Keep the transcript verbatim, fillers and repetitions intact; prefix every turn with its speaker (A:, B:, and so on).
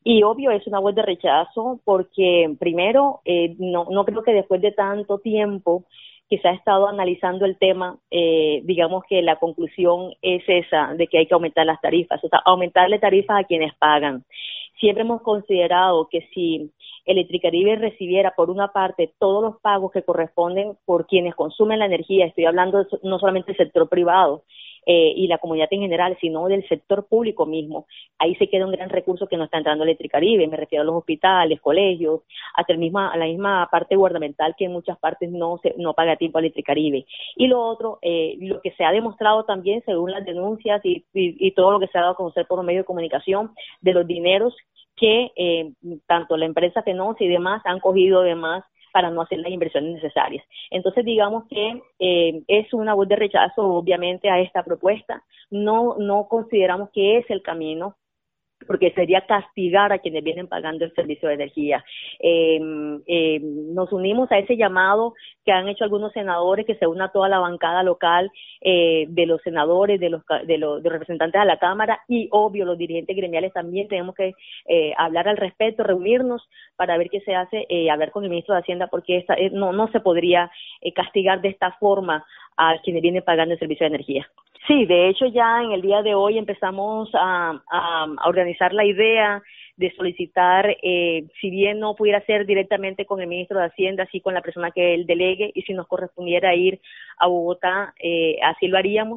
A: Y obvio es una voz de rechazo porque primero eh, no, no creo que después de tanto tiempo que se ha estado analizando el tema, eh, digamos que la conclusión es esa, de que hay que aumentar las tarifas, o sea, aumentarle tarifas a quienes pagan. Siempre hemos considerado que si Electricaribe recibiera por una parte todos los pagos que corresponden por quienes consumen la energía, estoy hablando de, no solamente del sector privado eh, y la comunidad en general, sino del sector público mismo, ahí se queda un gran recurso que no está entrando a Electricaribe, me refiero a los hospitales, colegios, hasta el misma, a la misma parte gubernamental que en muchas partes no se, no paga a tiempo a Electricaribe. Y lo otro, eh, lo que se ha demostrado también según las denuncias y, y, y todo lo que se ha dado a conocer por los medios de comunicación de los dineros que eh, tanto la empresa Fenosa y demás han cogido además para no hacer las inversiones necesarias. Entonces, digamos que eh, es una voz de rechazo, obviamente, a esta propuesta. No, no consideramos que es el camino, porque sería castigar a quienes vienen pagando el servicio de energía. Eh, eh, nos unimos a ese llamado que han hecho algunos senadores, que se una toda la bancada local eh, de los senadores, de los, de los, de los representantes de la Cámara y, obvio, los dirigentes gremiales también tenemos que eh, hablar al respecto, reunirnos para ver qué se hace, eh, hablar con el ministro de Hacienda, porque esta, eh, no, no se podría eh, castigar de esta forma a quienes vienen pagando el servicio de energía. Sí, de hecho ya en el día de hoy empezamos a, a, a organizar la idea de solicitar, eh, si bien no pudiera ser directamente con el ministro de Hacienda, sí con la persona que él delegue, y si nos correspondiera ir a Bogotá, eh, así lo haríamos.